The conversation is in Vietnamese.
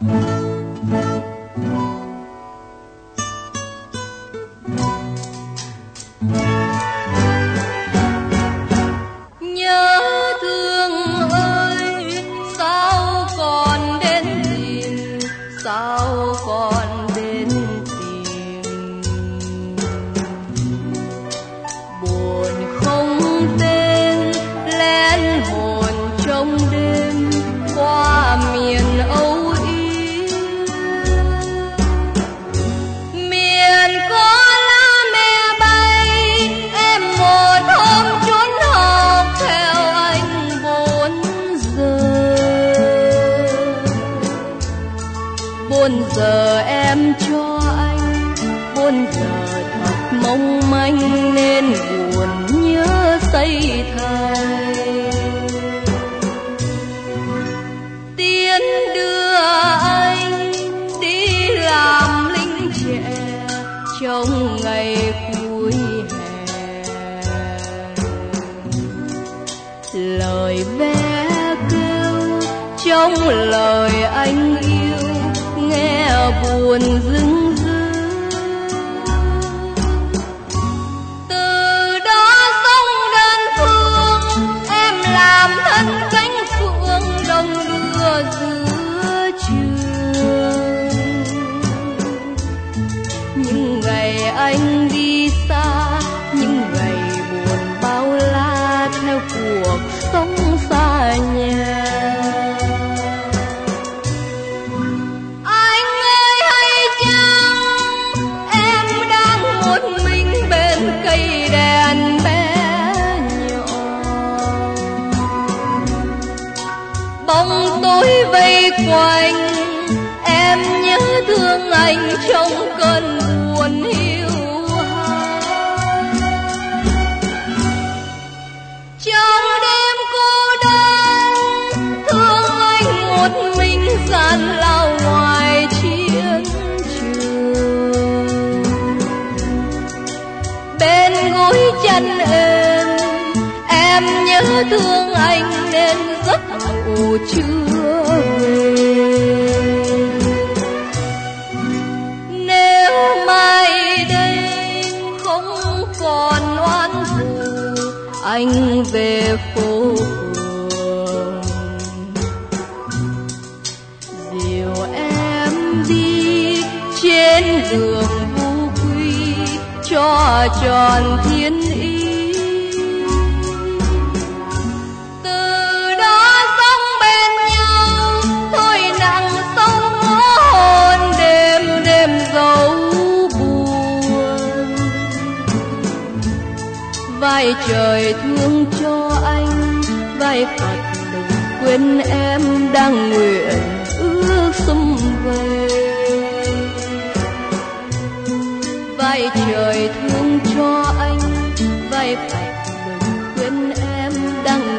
Nhớ thương ơi, sao còn đến tìm, sao còn đến tìm. Buồn không tên lén hồn trong đêm qua miền Âu Yếm. Miền có lá me bay, em một hôm trốn học theo anh 4 giờ. 4 giờ em cho anh, 4 giờ thật mong manh nên buồn nhớ say thầy. Tiến đưa anh đi làm lính trẻ trong ngày cuối hè. Lời bé kêu trong lời anh yêu nghe buồn dưng dưng. Từ đó sống đơn phương, em làm thân cánh phượng đông đưa giữa trường. Những ngày anh đi xa, những ngày buồn bao la theo cuộc sống xa nhà. Anh ơi hay chăng em đang một mình bên cây đèn bé nhỏ. Bóng tối vây quanh, em nhớ thương anh trong cơn buồn hiu hắt. Trong đêm cô đơn, thương anh một mình gian lao ngoài chiến trường. Bên gối chân em nhớ thương anh nên giấc ngủ chưa về. Nếu mai đây không còn oán thù, anh về phố phường dìu em đi trên đường Vũ Quy cho tròn thiên ý. Từ đó sống bên nhau thôi nặng sâu hồn, đêm đêm dấu buồn. Vai trời thương cho anh, vai Phật đừng quên em đang nguyện ước sum về. Vai trời thương cho anh, vai Phật đừng quên em đang